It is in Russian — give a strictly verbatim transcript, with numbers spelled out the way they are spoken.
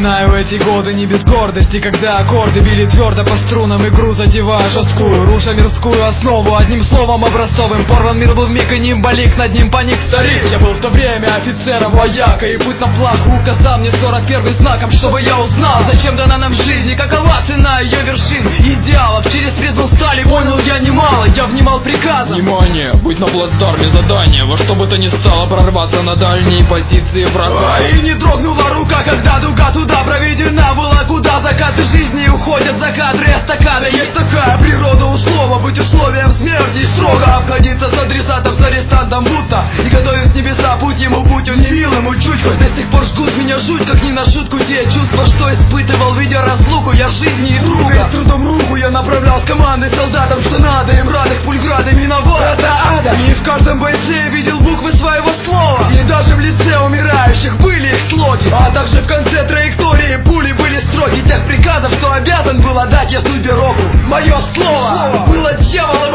Вспоминаю эти годы не без гордости, когда аккорды били твердо по струнам, игру задевая жесткую, руша мирскую основу. Одним словом образцовым порван мир был вмиг, и нимболик над ним паник старик. Я был в то время офицером вояка, и путь на плаху указал мне сорок первым знаком, чтобы я узнал, зачем дана нам жизнь и какова цена ее вершин идеалов. Через призму стали понял я немало, я внимал приказам. Внимание, быть на плацдарме задание, во что бы то ни стало прорваться на дальние позиции врага. И не дрогнула рука, когда дуга туда проведена была, куда закаты жизни уходят за кадры эстакады. Есть такая природа у слова, быть условием смерти, и строго обходиться с адресатом, с арестантом будто и готовит небеса путь ему, путь он не мил ему чуть. Хоть до сих пор жгут меня жуть, как не на шутку те чувства, что испытывал, видя разлуку я жизни и друга. И трудом руку я направлял с командой солдатам, что надо им, радых пульграды миновал это ада. И в каждом бойце видел буквы своего слова, и даже в лице умирающих были их слоги, а также в конце траектории пули были строги тех приказов, что обязан был отдать я судьбе року. Мое слово было дьявола